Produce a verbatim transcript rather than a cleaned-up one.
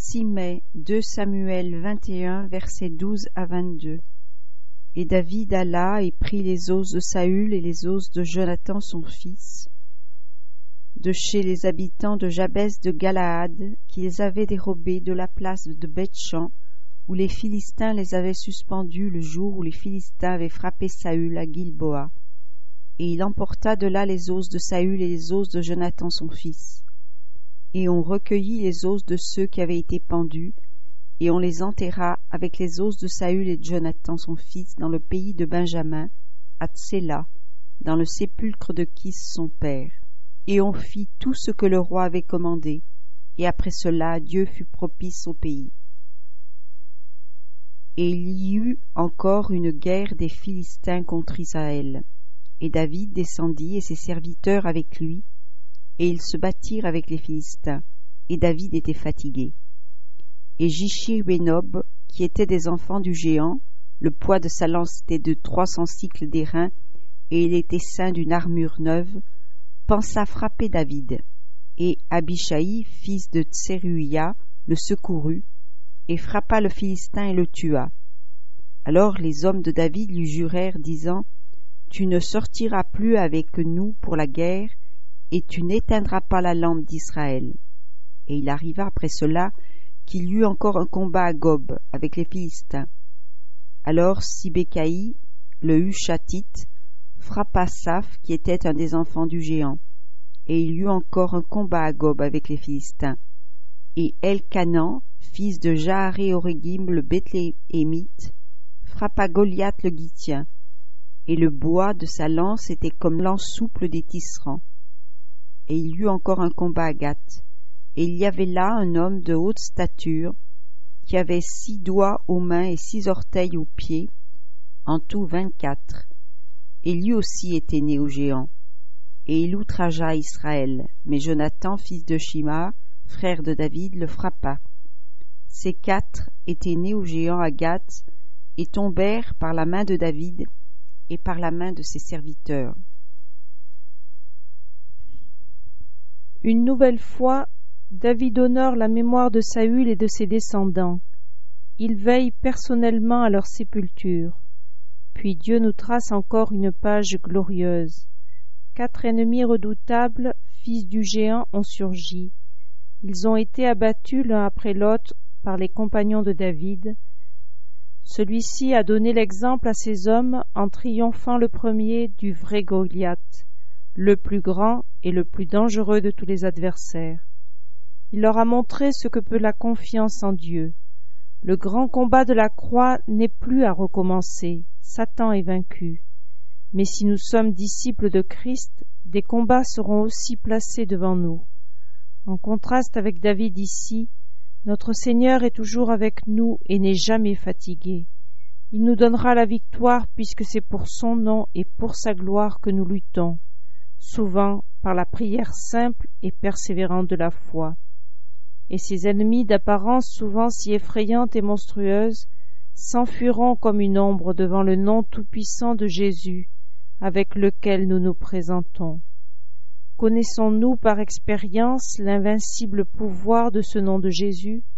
six mai, deux Samuel vingt et un, versets douze à vingt-deux. Et David alla et prit les os de Saül et les os de Jonathan son fils, de chez les habitants de Jabès de Galaad, qui les avaient dérobés de la place de Beth-Shan, où les Philistins les avaient suspendus le jour où les Philistins avaient frappé Saül à Gilboa. Et il emporta de là les os de Saül et les os de Jonathan son fils. Et on recueillit les os de ceux qui avaient été pendus, et on les enterra avec les os de Saül et de Jonathan son fils dans le pays de Benjamin, à Tséla, dans le sépulcre de Kis son père. Et on fit tout ce que le roi avait commandé, et après cela Dieu fut propice au pays. Et il y eut encore une guerre des Philistins contre Israël. Et David descendit et ses serviteurs avec lui, et ils se battirent avec les Philistins, et David était fatigué. Et Jishir-Bénob, qui était des enfants du géant, le poids de sa lance était de trois cents cycles d'airain, et il était ceint d'une armure neuve, pensa frapper David. Et Abishai, fils de Tseruia, le secourut, et frappa le Philistin et le tua. Alors les hommes de David lui jurèrent, disant, « Tu ne sortiras plus avec nous pour la guerre, et tu n'éteindras pas la lampe d'Israël. » Et il arriva après cela qu'il y eut encore un combat à Gob avec les Philistins. Alors Sibécaï, le Hushatite, frappa Saph, qui était un des enfants du géant, et il y eut encore un combat à Gob avec les Philistins. Et Elkanan, fils de Jaaré-Oregim le Bethléemite, frappa Goliath le Gittien, et le bois de sa lance était comme l'anse souple des tisserands. Et il y eut encore un combat à Gath, et il y avait là un homme de haute stature, qui avait six doigts aux mains et six orteils aux pieds, en tout vingt-quatre, et lui aussi était né au géant. Et il outragea Israël, mais Jonathan, fils de Shima, frère de David, le frappa. Ces quatre étaient nés au géant à Gath, et tombèrent par la main de David et par la main de ses serviteurs. Une nouvelle fois, David honore la mémoire de Saül et de ses descendants. Il veille personnellement à leur sépulture. Puis Dieu nous trace encore une page glorieuse. Quatre ennemis redoutables, fils du géant, ont surgi. Ils ont été abattus l'un après l'autre par les compagnons de David. Celui-ci a donné l'exemple à ses hommes en triomphant le premier du vrai Goliath, le plus grand et le plus dangereux de tous les adversaires. Il leur a montré ce que peut la confiance en Dieu. Le grand combat de la croix n'est plus à recommencer, Satan est vaincu. Mais si nous sommes disciples de Christ, des combats seront aussi placés devant nous. En contraste avec David ici, notre Seigneur est toujours avec nous et n'est jamais fatigué. Il nous donnera la victoire puisque c'est pour son nom et pour sa gloire que nous luttons, souvent par la prière simple et persévérante de la foi. Et ses ennemis d'apparence souvent si effrayante et monstrueuse s'enfuiront comme une ombre devant le nom tout-puissant de Jésus avec lequel nous nous présentons. Connaissons-nous par expérience l'invincible pouvoir de ce nom de Jésus?